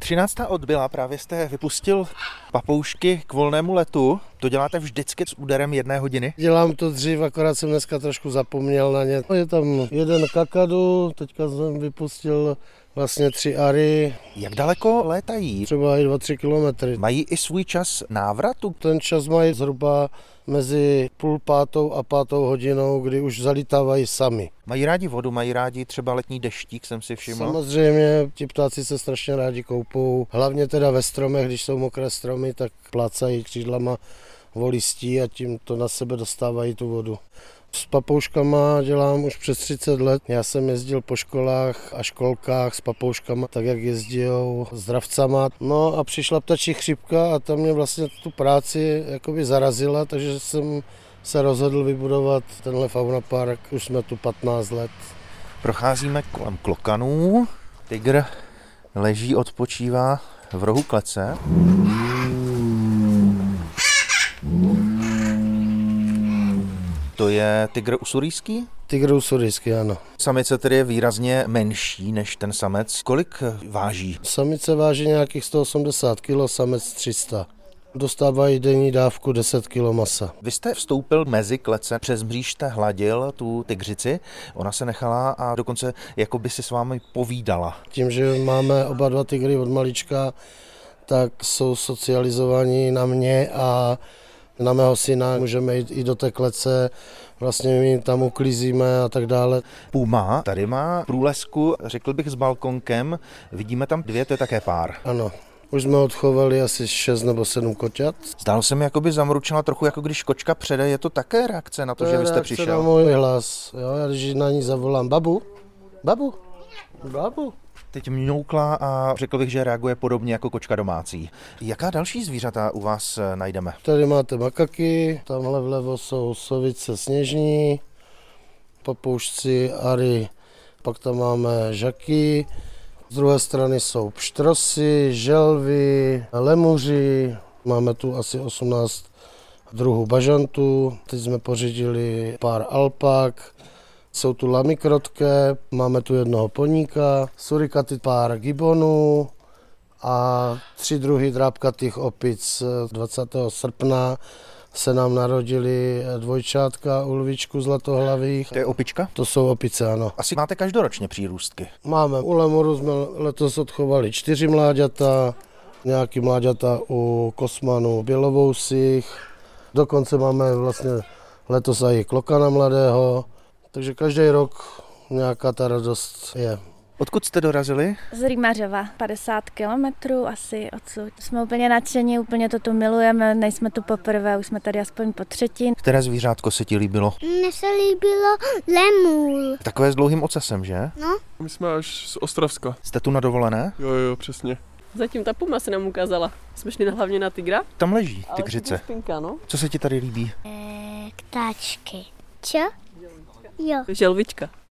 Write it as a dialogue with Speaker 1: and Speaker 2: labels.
Speaker 1: 13. odbyla, právě jste vypustil papoušky k volnému letu. To děláte vždycky s úderem 1 hodiny?
Speaker 2: Dělám to dřív, akorát jsem dneska trošku zapomněl na ně. Je tam jeden kakadu, teďka jsem vypustil vlastně 3 ary.
Speaker 1: Jak daleko létají?
Speaker 2: Třeba i 2-3 kilometry.
Speaker 1: Mají i svůj čas návratu?
Speaker 2: Ten čas mají zhruba mezi 4:30 a 5 hodinou, kdy už zalítávají sami.
Speaker 1: Mají rádi vodu, mají rádi třeba letní deštík, jsem si všiml.
Speaker 2: Samozřejmě, ti ptáci se strašně rádi koupou. Hlavně teda ve stromech, když jsou mokré stromy, tak plácají křídlama o listí a tím to na sebe dostávají tu vodu. S papouškama dělám už přes 30 let. Já jsem jezdil po školách a školkách s papouškama, tak jak jezdil zdravcama. No a přišla ptačí chřipka a ta mě vlastně tu práci jakoby zarazila, takže jsem se rozhodl vybudovat tenhle faunapark. Už jsme tu 15 let.
Speaker 1: Procházíme kolem klokanů. Tygr leží, odpočívá v rohu klece. To je tygr usurijský?
Speaker 2: Tygr usurijský, ano.
Speaker 1: Samice tedy je výrazně menší než ten samec. Kolik váží?
Speaker 2: Samice váží nějakých 180 kg, samec 300. Dostávají denní dávku 10 kg masa.
Speaker 1: Vy jste vstoupil mezi klece, přes mříž jste hladil tu tygřici, ona se nechala a dokonce jako by si s vámi povídala.
Speaker 2: Tím, že máme oba dva tygry od malička, tak jsou socializovaní na mě a na mého syna. Můžeme jít i do té klece, vlastně my tam uklízíme a tak dále.
Speaker 1: Puma tady má průlesku, řekl bych, s balkonkem. Vidíme tam 2, to je také pár.
Speaker 2: Ano. Už jsme odchovali asi 6 nebo 7 koťat.
Speaker 1: Zdálo se mi, jako by zamručila trochu, jako když kočka přede. Je to také reakce na to, že vy jste přišel?
Speaker 2: To je reakce na můj hlas. Jo, já když na ní zavolám babu, babu, babu.
Speaker 1: Teď mňoukla a řekl bych, že reaguje podobně jako kočka domácí. Jaká další zvířata u vás najdeme?
Speaker 2: Tady máte makaky, tamhle vlevo jsou sovice sněžní, papoušci, ary, pak tam máme žaky. Z druhé strany jsou pštrosy, želvy, lemuři, máme tu asi 18 druhů bažantů. Teď jsme pořídili pár alpak, jsou tu lamikrotké, máme tu jednoho poníka, surikaty, pár gibonů a 3 druhy drápkatých opic. 20. srpna se nám narodili dvojčátka u lvičku zlatohlavých.
Speaker 1: To je opička?
Speaker 2: To jsou opice, ano.
Speaker 1: Asi máte každoročně přírůstky.
Speaker 2: Máme. U lemuru jsme letos odchovali 4 mláďata, nějaký mláďata u kosmanů bělovousích. Dokonce máme vlastně letos i klokana mladého. Takže každý rok nějaká ta radost je.
Speaker 1: Odkud jste dorazili?
Speaker 3: Z Rýmařova, 50 kilometrů asi odsud. Jsme úplně nadšení, úplně to tu milujeme, nejsme tu poprvé, už jsme tady aspoň po 3.
Speaker 1: Které zvířátko se ti líbilo?
Speaker 4: Mně se líbilo lemur.
Speaker 1: Takové s dlouhým ocasem, že?
Speaker 4: No.
Speaker 5: My jsme až z Ostravska.
Speaker 1: Jste tu na dovolené?
Speaker 5: Jo, přesně.
Speaker 6: Zatím ta puma se nám ukázala. Jsme šli hlavně na tygra.
Speaker 1: Tam leží tygřice.
Speaker 6: Spinka, no.
Speaker 1: Co se ti tady líbí?
Speaker 4: Ptáčky. Čo? Jo.
Speaker 6: Želvička.